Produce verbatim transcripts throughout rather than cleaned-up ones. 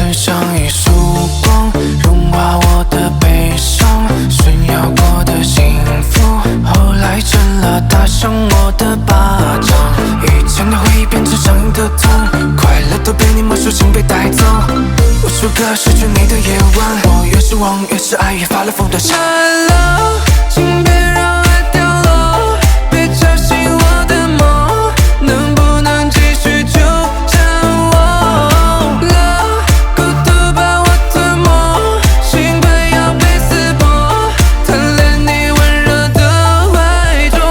曾像一束光，融化我的悲伤，炫耀过的幸福，后来成了打伤我的巴掌。以前的回忆变成上瘾的痛，快乐都被你没收，请被带走。无数个失去你的夜晚，我越是忘，越是爱，越发了疯的傻了。请别让爱掉落，别吵醒我的梦，能不能继续纠缠我了？孤独把我吞没，心快要被撕破，贪恋你温热的怀中。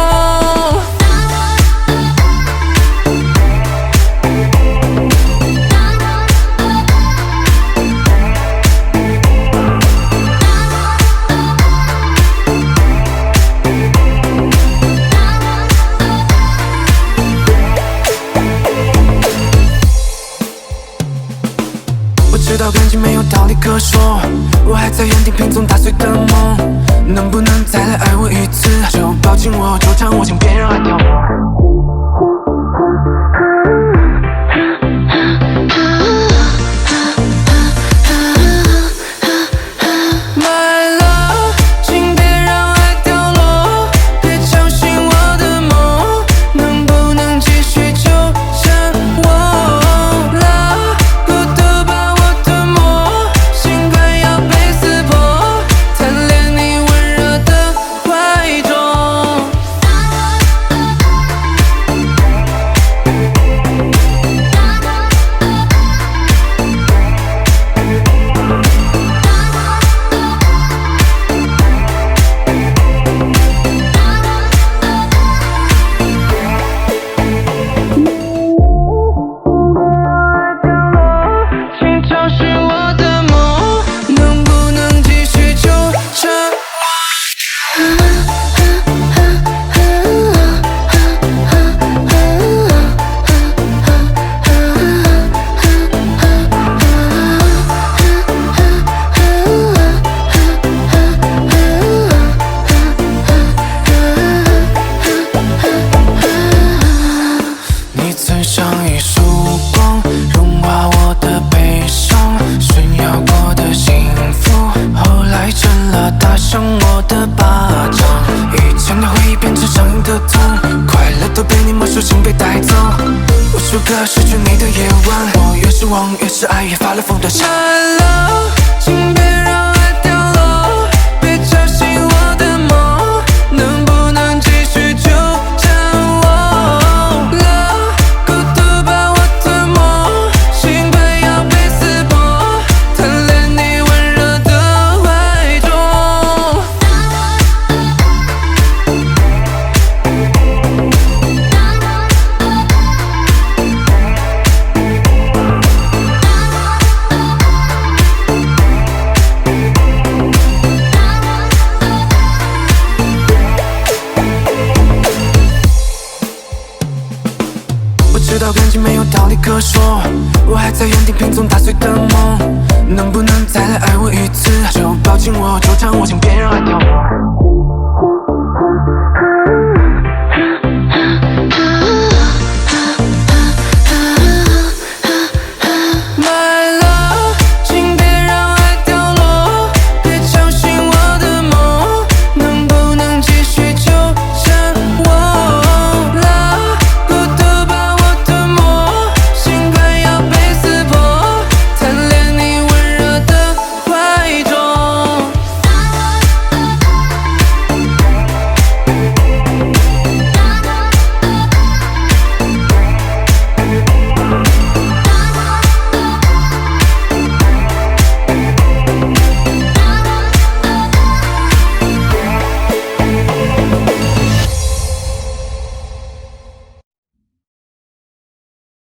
我知道感情没有道理可说，我还在原地拼凑打碎的梦，能不能再来爱我一次？就抱紧我，纠缠我，请别让爱掉落。像一束光，融化我的悲伤，炫耀过的幸福，后来成了打伤我的巴掌。以前的回忆变成上瘾的痛，快乐都被你没收，请被带走。无数个失去你的夜晚，我越是忘，越是爱，越发了疯的傻了。请别让爱掉落，别吵醒我的梦，能不能继续纠缠我？知道感情没有道理可说，我还在原地拼凑打碎的梦，能不能再来爱我一次？就抱紧我，纠缠我，请别让爱掉落。